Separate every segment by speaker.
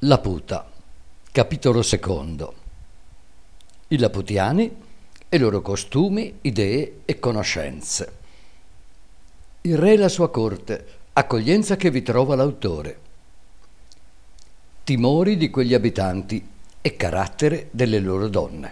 Speaker 1: Laputa, capitolo secondo. I laputiani e i loro costumi, idee e conoscenze. Il re e la sua corte, accoglienza che vi trova l'autore. Timori di quegli abitanti e carattere delle loro donne.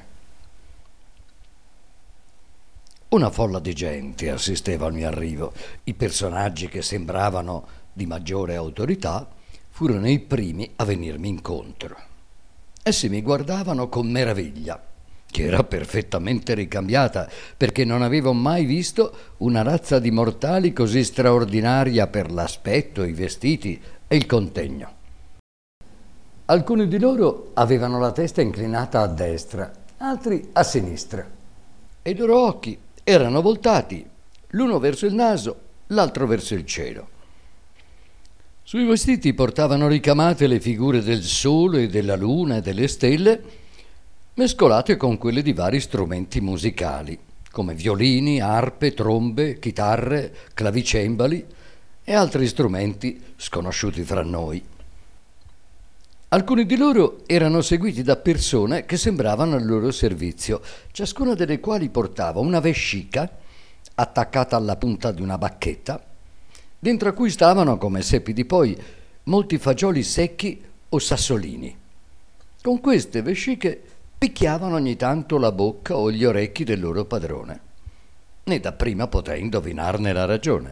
Speaker 1: Una folla di gente assisteva al mio arrivo. I personaggi che sembravano di maggiore autorità furono i primi a venirmi incontro. Essi mi guardavano con meraviglia, che era perfettamente ricambiata, perché non avevo mai visto una razza di mortali così straordinaria per l'aspetto, i vestiti e il contegno. Alcuni di loro avevano la testa inclinata a destra, altri a sinistra, e i loro occhi erano voltati l'uno verso il naso, l'altro verso il cielo. Sui vestiti portavano ricamate le figure del sole, della luna e delle stelle, mescolate con quelle di vari strumenti musicali, come violini, arpe, trombe, chitarre, clavicembali e altri strumenti sconosciuti fra noi. Alcuni di loro erano seguiti da persone che sembravano al loro servizio, ciascuna delle quali portava una vescica attaccata alla punta di una bacchetta, dentro a cui stavano, come seppi di poi, molti fagioli secchi o sassolini. Con queste vesciche picchiavano ogni tanto la bocca o gli orecchi del loro padrone. Né dapprima potei indovinarne la ragione.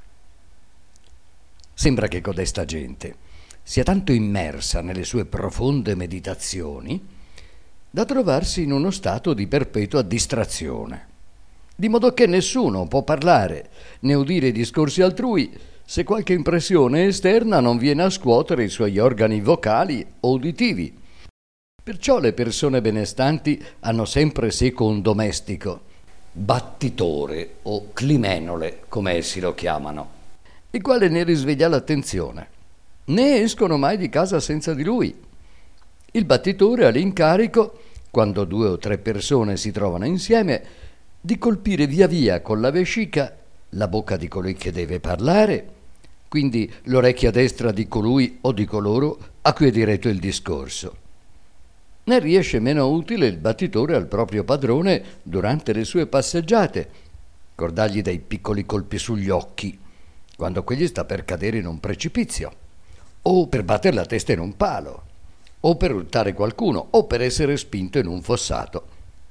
Speaker 1: Sembra che codesta gente sia tanto immersa nelle sue profonde meditazioni da trovarsi in uno stato di perpetua distrazione, di modo che nessuno può parlare né udire i discorsi altrui se qualche impressione esterna non viene a scuotere i suoi organi vocali o uditivi. Perciò le persone benestanti hanno sempre seco un domestico, battitore o climenole, come essi lo chiamano, il quale ne risveglia l'attenzione. Né escono mai di casa senza di lui. Il battitore ha l'incarico, quando 2 o 3 persone si trovano insieme, di colpire via via con la vescica la bocca di colui che deve parlare, quindi l'orecchia destra di colui o di coloro a cui è diretto il discorso. Ne riesce meno utile il battitore al proprio padrone durante le sue passeggiate, ricordargli dei piccoli colpi sugli occhi, quando quegli sta per cadere in un precipizio, o per battere la testa in un palo, o per urtare qualcuno, o per essere spinto in un fossato.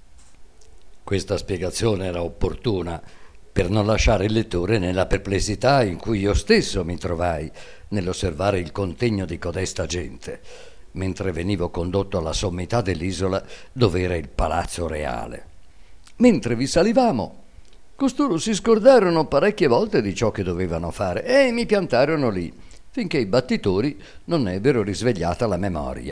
Speaker 1: Questa spiegazione era opportuna per non lasciare il lettore nella perplessità in cui io stesso mi trovai nell'osservare il contegno di codesta gente, mentre venivo condotto alla sommità dell'isola dove era il palazzo reale. Mentre vi salivamo, costoro si scordarono parecchie volte di ciò che dovevano fare e mi piantarono lì, finché i battitori non ebbero risvegliata la memoria.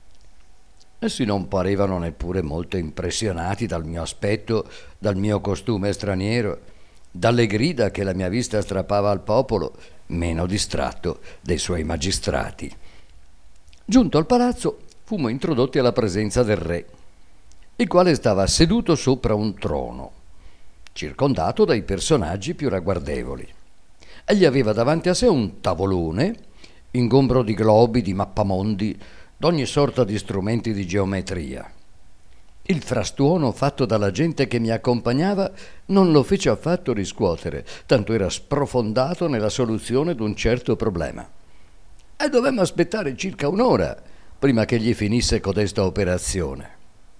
Speaker 1: Essi non parevano neppure molto impressionati dal mio aspetto, dal mio costume straniero, dalle grida che la mia vista strappava al popolo, meno distratto dei suoi magistrati. Giunto al palazzo, fummo introdotti alla presenza del re, il quale stava seduto sopra un trono, circondato dai personaggi più ragguardevoli. Egli aveva davanti a sé un tavolone, ingombro di globi, di mappamondi, d'ogni sorta di strumenti di geometria. Il frastuono fatto dalla gente che mi accompagnava non lo fece affatto riscuotere, tanto era sprofondato nella soluzione d'un certo problema. E dovemmo aspettare circa un'ora prima che gli finisse codesta operazione.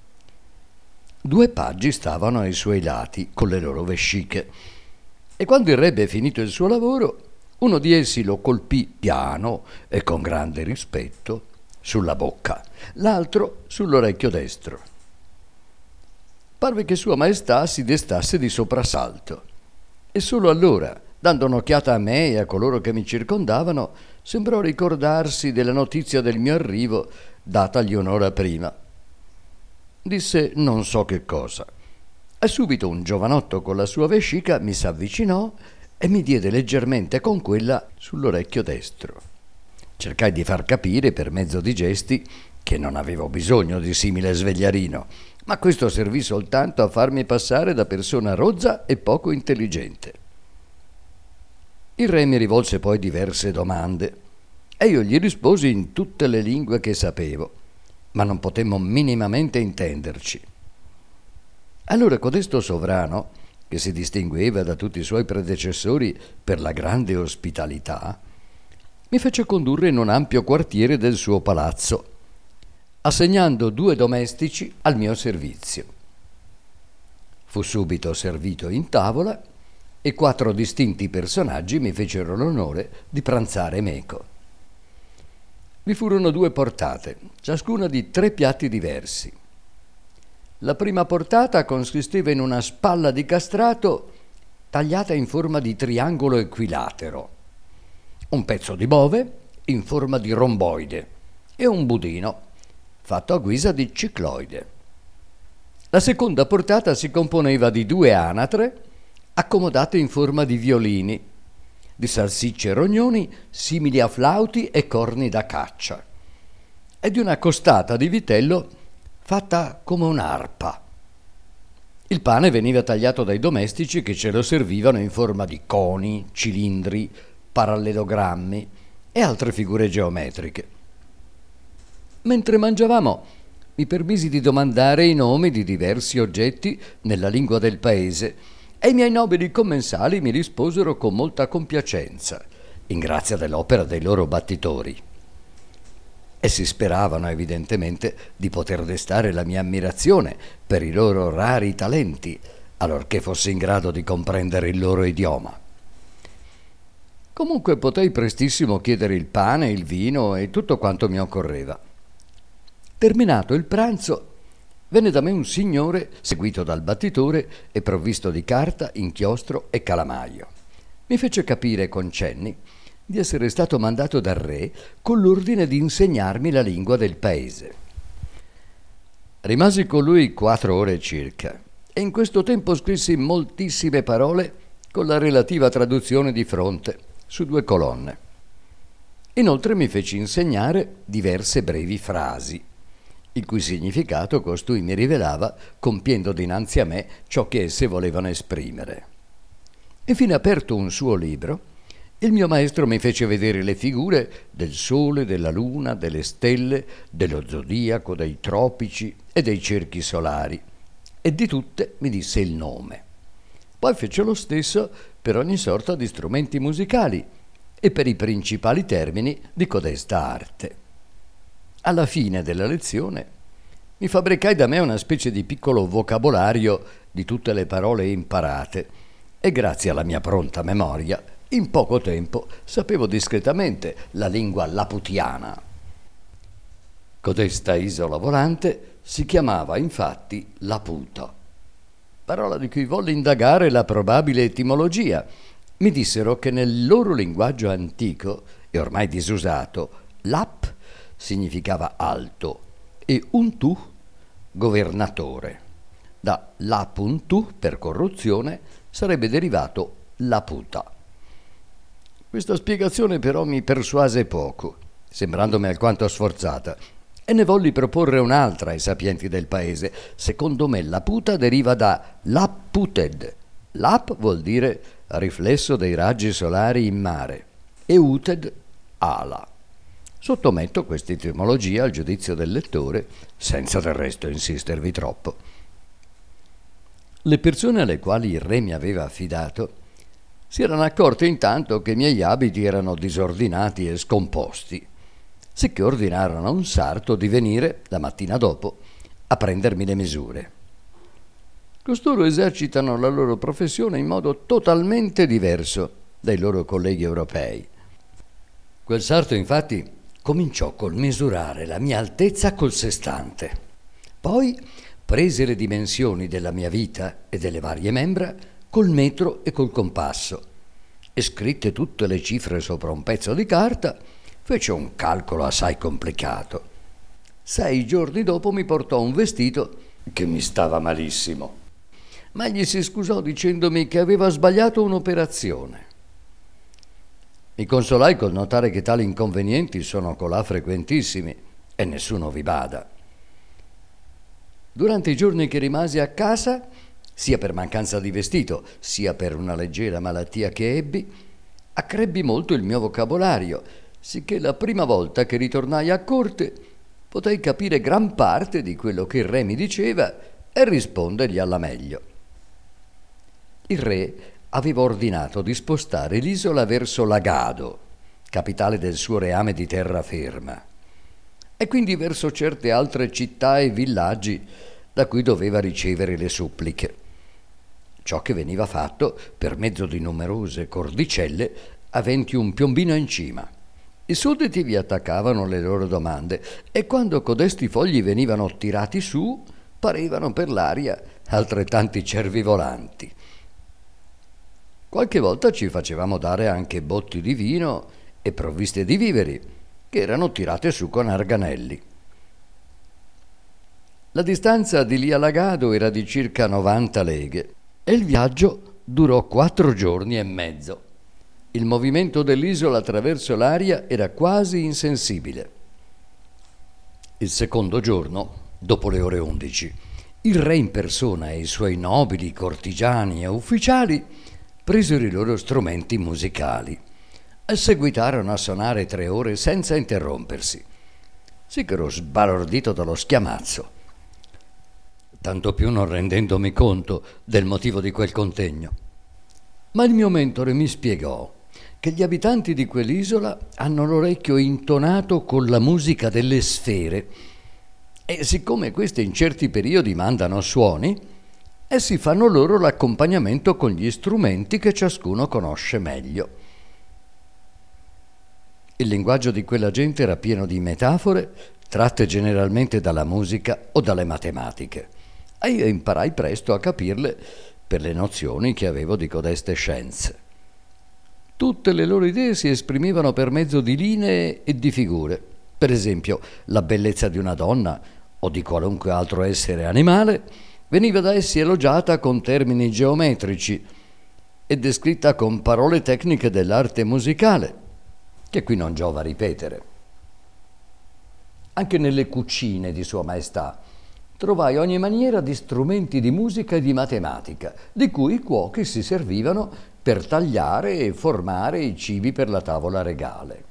Speaker 1: 2 paggi stavano ai suoi lati con le loro vesciche, e quando il re ebbe finito il suo lavoro, uno di essi lo colpì piano e con grande rispetto sulla bocca, l'altro sull'orecchio destro. Parve che Sua Maestà si destasse di soprassalto, e solo allora, dando un'occhiata a me e a coloro che mi circondavano, sembrò ricordarsi della notizia del mio arrivo datagli un'ora prima. Disse non so che cosa, e subito un giovanotto con la sua vescica mi s'avvicinò e mi diede leggermente con quella sull'orecchio destro. Cercai di far capire per mezzo di gesti che non avevo bisogno di simile svegliarino, ma questo servì soltanto a farmi passare da persona rozza e poco intelligente. Il re mi rivolse poi diverse domande e io gli risposi in tutte le lingue che sapevo, ma non potemmo minimamente intenderci. Allora codesto sovrano, che si distingueva da tutti i suoi predecessori per la grande ospitalità, mi fece condurre in un ampio quartiere del suo palazzo, assegnando 2 domestici al mio servizio. Fu subito servito in tavola e 4 distinti personaggi mi fecero l'onore di pranzare meco. Vi furono 2 portate, ciascuna di 3 piatti diversi. La prima portata consisteva in una spalla di castrato tagliata in forma di triangolo equilatero, un pezzo di bove in forma di romboide e un budino fatto a guisa di cicloide. La seconda portata si componeva di 2 anatre accomodate in forma di violini, di salsicce e rognoni simili a flauti e corni da caccia, e di una costata di vitello fatta come un'arpa. Il pane veniva tagliato dai domestici che ce lo servivano in forma di coni, cilindri, parallelogrammi e altre figure geometriche. Mentre mangiavamo, mi permisi di domandare i nomi di diversi oggetti nella lingua del paese e i miei nobili commensali mi risposero con molta compiacenza, in grazia dell'opera dei loro battitori. Essi speravano evidentemente di poter destare la mia ammirazione per i loro rari talenti, allorché fossi in grado di comprendere il loro idioma. Comunque potei prestissimo chiedere il pane, il vino e tutto quanto mi occorreva. Terminato il pranzo, venne da me un signore seguito dal battitore e provvisto di carta, inchiostro e calamaio. Mi fece capire con cenni di essere stato mandato dal re con l'ordine di insegnarmi la lingua del paese. Rimasi con lui 4 ore circa e in questo tempo scrissi moltissime parole con la relativa traduzione di fronte su 2 colonne. Inoltre mi feci insegnare diverse brevi frasi, il cui significato costui mi rivelava compiendo dinanzi a me ciò che esse volevano esprimere. Infine, aperto un suo libro, il mio maestro mi fece vedere le figure del sole, della luna, delle stelle, dello zodiaco, dei tropici e dei cerchi solari, e di tutte mi disse il nome. Poi fece lo stesso per ogni sorta di strumenti musicali e per i principali termini di codesta arte. Alla fine della lezione mi fabbricai da me una specie di piccolo vocabolario di tutte le parole imparate e grazie alla mia pronta memoria in poco tempo sapevo discretamente la lingua laputiana. Codesta isola volante si chiamava infatti Laputa, parola di cui volli indagare la probabile etimologia. Mi dissero che nel loro linguaggio antico e ormai disusato, Lap significava alto e Untu governatore. Da Lapuntu, per corruzione, sarebbe derivato Laputa. Questa spiegazione però mi persuase poco, sembrandomi alquanto sforzata, e ne volli proporre un'altra ai sapienti del paese. Secondo me Laputa deriva da Lapputed. Lap vuol dire riflesso dei raggi solari in mare e Uted ala. Sottometto questa etimologia al giudizio del lettore, senza del resto insistervi troppo. Le persone alle quali il re mi aveva affidato si erano accorte intanto che i miei abiti erano disordinati e scomposti, sicché ordinarono a un sarto di venire, la mattina dopo, a prendermi le misure. Costoro esercitano la loro professione in modo totalmente diverso dai loro colleghi europei. Quel sarto, infatti, cominciò col misurare la mia altezza col sestante. Poi prese le dimensioni della mia vita e delle varie membra col metro e col compasso e scritte tutte le cifre sopra un pezzo di carta, fece un calcolo assai complicato. 6 giorni dopo mi portò un vestito che mi stava malissimo, ma egli si scusò dicendomi che aveva sbagliato un'operazione. Mi consolai col notare che tali inconvenienti sono colà frequentissimi e nessuno vi bada. Durante i giorni che rimasi a casa, sia per mancanza di vestito, sia per una leggera malattia che ebbi, accrebbi molto il mio vocabolario, sicché la prima volta che ritornai a corte potei capire gran parte di quello che il re mi diceva e rispondergli alla meglio. Il re aveva ordinato di spostare l'isola verso Lagado, capitale del suo reame di terraferma, e quindi verso certe altre città e villaggi da cui doveva ricevere le suppliche. Ciò che veniva fatto per mezzo di numerose cordicelle aventi un piombino in cima. I sudditi vi attaccavano le loro domande e quando codesti fogli venivano tirati su, parevano per l'aria altrettanti cervi volanti. Qualche volta ci facevamo dare anche botti di vino e provviste di viveri, che erano tirate su con arganelli. La distanza di lì a Lagado era di circa 90 leghe e il viaggio durò 4 giorni e mezzo. Il movimento dell'isola attraverso l'aria era quasi insensibile. Il secondo giorno, dopo le ore 11, il re in persona e i suoi nobili cortigiani e ufficiali presero i loro strumenti musicali e seguitarono a suonare 3 ore senza interrompersi. Sì che ero sbalordito dallo schiamazzo, tanto più non rendendomi conto del motivo di quel contegno. Ma il mio mentore mi spiegò che gli abitanti di quell'isola hanno l'orecchio intonato con la musica delle sfere e siccome queste in certi periodi mandano suoni, essi fanno loro l'accompagnamento con gli strumenti che ciascuno conosce meglio. Il linguaggio di quella gente era pieno di metafore tratte generalmente dalla musica o dalle matematiche e io imparai presto a capirle per le nozioni che avevo di codeste scienze. Tutte le loro idee si esprimevano per mezzo di linee e di figure. Per esempio, la bellezza di una donna o di qualunque altro essere animale veniva da essi elogiata con termini geometrici e descritta con parole tecniche dell'arte musicale, che qui non giova ripetere. Anche nelle cucine di Sua Maestà trovai ogni maniera di strumenti di musica e di matematica, di cui i cuochi si servivano per tagliare e formare i cibi per la tavola regale.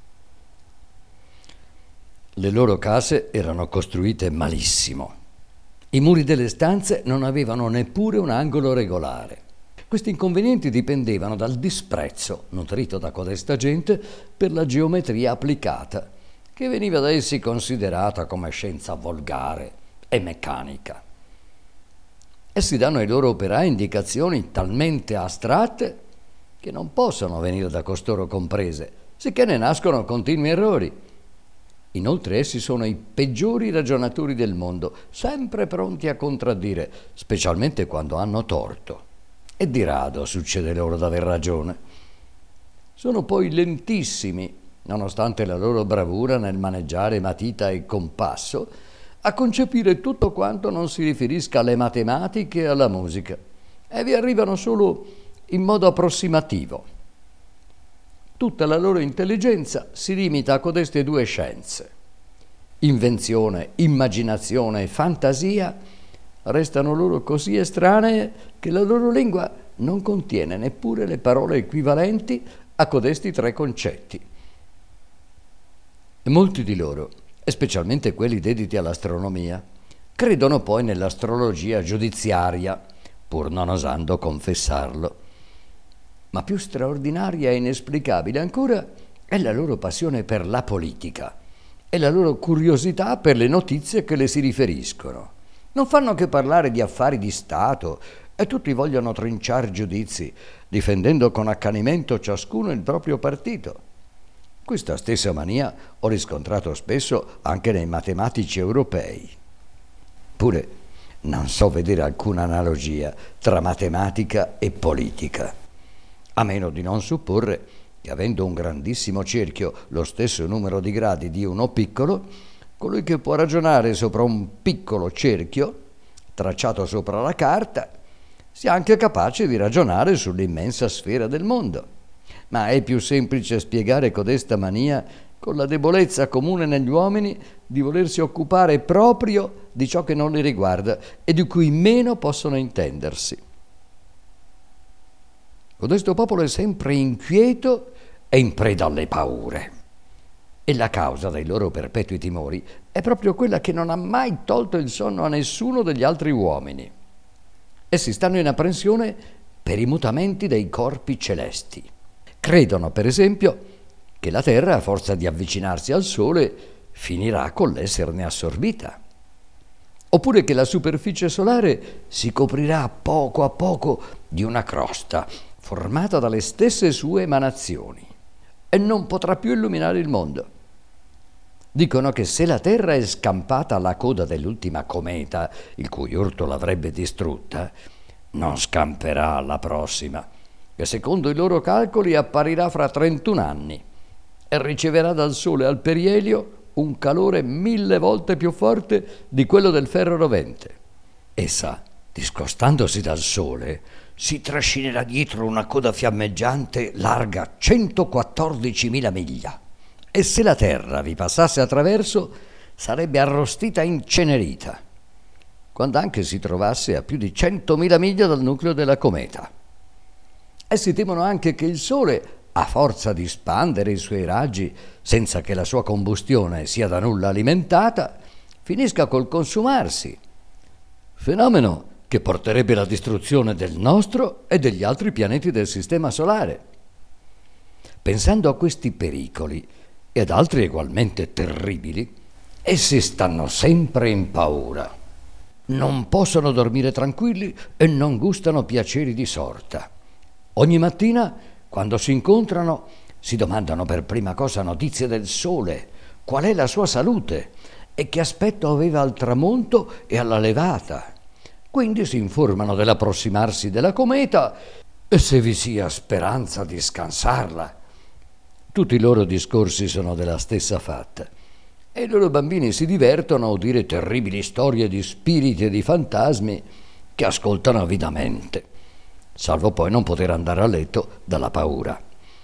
Speaker 1: Le loro case erano costruite malissimo. I muri delle stanze non avevano neppure un angolo regolare. Questi inconvenienti dipendevano dal disprezzo nutrito da codesta gente per la geometria applicata, che veniva da essi considerata come scienza volgare e meccanica. Essi danno ai loro operai indicazioni talmente astratte che non possono venire da costoro comprese, sicché ne nascono continui errori. Inoltre essi sono i peggiori ragionatori del mondo, sempre pronti a contraddire, specialmente quando hanno torto. E di rado succede loro d'aver ragione. Sono poi lentissimi, nonostante la loro bravura nel maneggiare matita e compasso, a concepire tutto quanto non si riferisca alle matematiche e alla musica, e vi arrivano solo in modo approssimativo. Tutta la loro intelligenza si limita a codeste 2 scienze. Invenzione, immaginazione e fantasia restano loro così estranee che la loro lingua non contiene neppure le parole equivalenti a codesti 3 concetti. E molti di loro, e specialmente quelli dediti all'astronomia, credono poi nell'astrologia giudiziaria, pur non osando confessarlo. Ma più straordinaria e inesplicabile ancora è la loro passione per la politica e la loro curiosità per le notizie che le si riferiscono. Non fanno che parlare di affari di Stato e tutti vogliono trinciar giudizi, difendendo con accanimento ciascuno il proprio partito. Questa stessa mania ho riscontrato spesso anche nei matematici europei. Pure non so vedere alcuna analogia tra matematica e politica, a meno di non supporre che avendo un grandissimo cerchio lo stesso numero di gradi di uno piccolo, colui che può ragionare sopra un piccolo cerchio tracciato sopra la carta sia anche capace di ragionare sull'immensa sfera del mondo. Ma è più semplice spiegare codesta mania con la debolezza comune negli uomini di volersi occupare proprio di ciò che non li riguarda e di cui meno possono intendersi. Codesto popolo è sempre inquieto e in preda alle paure. E la causa dei loro perpetui timori è proprio quella che non ha mai tolto il sonno a nessuno degli altri uomini. Essi stanno in apprensione per i mutamenti dei corpi celesti. Credono, per esempio, che la Terra, a forza di avvicinarsi al Sole, finirà con l'esserne assorbita. Oppure che la superficie solare si coprirà a poco di una crosta formata dalle stesse sue emanazioni e non potrà più illuminare il mondo. Dicono che se la Terra è scampata alla coda dell'ultima cometa, il cui urto l'avrebbe distrutta, non scamperà alla prossima, che secondo i loro calcoli apparirà fra 31 anni e riceverà dal Sole al perielio un calore 1000 volte più forte di quello del ferro rovente. Essa, discostandosi dal Sole, si trascinerà dietro una coda fiammeggiante larga 114.000 miglia e se la Terra vi passasse attraverso sarebbe arrostita e incenerita, quando anche si trovasse a più di 100.000 miglia dal nucleo della cometa. Essi temono anche che il Sole, a forza di spandere i suoi raggi senza che la sua combustione sia da nulla alimentata, finisca col consumarsi, fenomeno che porterebbe alla distruzione del nostro e degli altri pianeti del Sistema Solare. Pensando a questi pericoli e ad altri ugualmente terribili, essi stanno sempre in paura. Non possono dormire tranquilli e non gustano piaceri di sorta. Ogni mattina, quando si incontrano, si domandano per prima cosa notizie del Sole, qual è la sua salute e che aspetto aveva al tramonto e alla levata. Quindi si informano dell'approssimarsi della cometa e se vi sia speranza di scansarla. Tutti i loro discorsi sono della stessa fatta e i loro bambini si divertono a udire terribili storie di spiriti e di fantasmi che ascoltano avidamente, salvo poi non poter andare a letto dalla paura.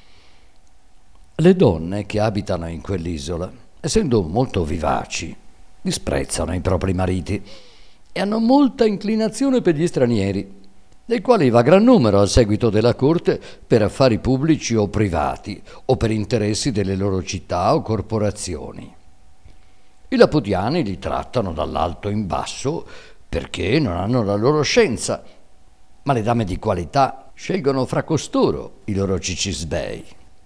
Speaker 1: Le donne che abitano in quell'isola, essendo molto vivaci, disprezzano i propri mariti e hanno molta inclinazione per gli stranieri, dei quali va gran numero al seguito della corte per affari pubblici o privati o per interessi delle loro città o corporazioni. I laputiani li trattano dall'alto in basso perché non hanno la loro scienza, ma le dame di qualità scelgono fra costoro i loro cicisbei.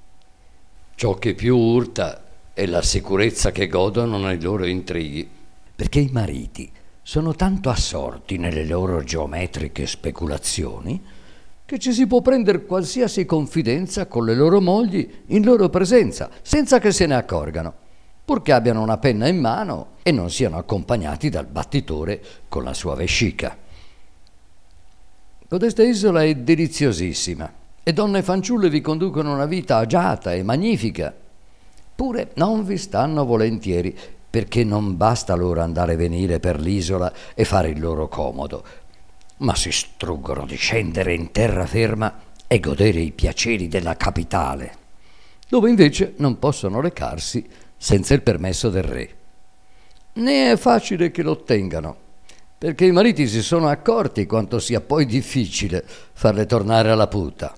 Speaker 1: Ciò che più urta è la sicurezza che godono nei loro intrighi, perché i mariti sono tanto assorti nelle loro geometriche speculazioni che ci si può prendere qualsiasi confidenza con le loro mogli in loro presenza, senza che se ne accorgano, purché abbiano una penna in mano e non siano accompagnati dal battitore con la sua vescica. Codesta isola è deliziosissima e donne e fanciulle vi conducono una vita agiata e magnifica. Pure non vi stanno volentieri, perché non basta loro andare e venire per l'isola e fare il loro comodo, ma si struggono di scendere in terraferma e godere i piaceri della capitale, dove invece non possono recarsi senza il permesso del re. Né è facile che lo ottengano, perché i mariti si sono accorti quanto sia poi difficile farle tornare alla puta.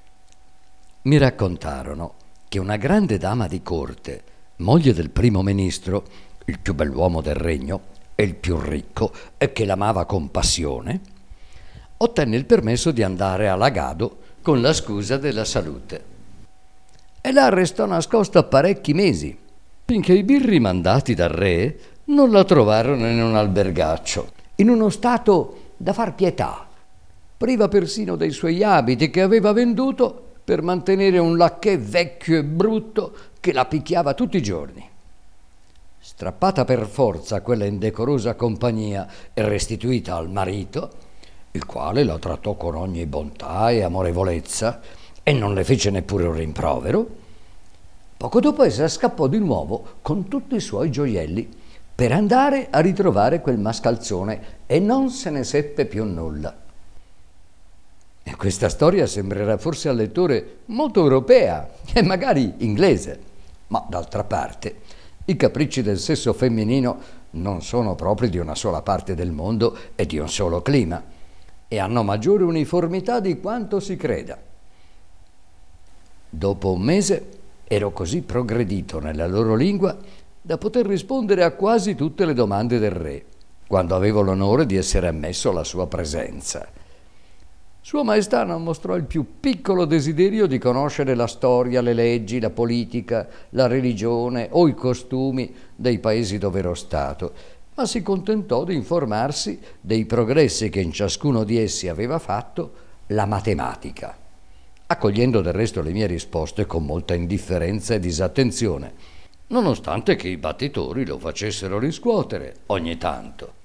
Speaker 1: Mi raccontarono che una grande dama di corte, moglie del primo ministro, il più bell'uomo del regno e il più ricco, e che l'amava con passione, ottenne il permesso di andare a Lagado con la scusa della salute. E là restò nascosta parecchi mesi, finché i birri mandati dal re non la trovarono in un albergaccio, in uno stato da far pietà, priva persino dei suoi abiti che aveva venduto per mantenere un lacchè vecchio e brutto che la picchiava tutti i giorni. Strappata per forza a quella indecorosa compagnia e restituita al marito, il quale la trattò con ogni bontà e amorevolezza e non le fece neppure un rimprovero, poco dopo essa scappò di nuovo con tutti i suoi gioielli per andare a ritrovare quel mascalzone e non se ne seppe più nulla. E questa storia sembrerà forse al lettore molto europea e magari inglese, ma d'altra parte i capricci del sesso femminino non sono propri di una sola parte del mondo e di un solo clima e hanno maggiore uniformità di quanto si creda. Dopo un mese Ero così progredito nella loro lingua da poter rispondere a quasi tutte le domande del re, quando avevo l'onore di essere ammesso alla sua presenza. Sua Maestà non mostrò il più piccolo desiderio di conoscere la storia, le leggi, la politica, la religione o i costumi dei paesi dove ero stato, ma si contentò di informarsi dei progressi che in ciascuno di essi aveva fatto la matematica, accogliendo del resto le mie risposte con molta indifferenza e disattenzione, nonostante che i battitori lo facessero riscuotere ogni tanto.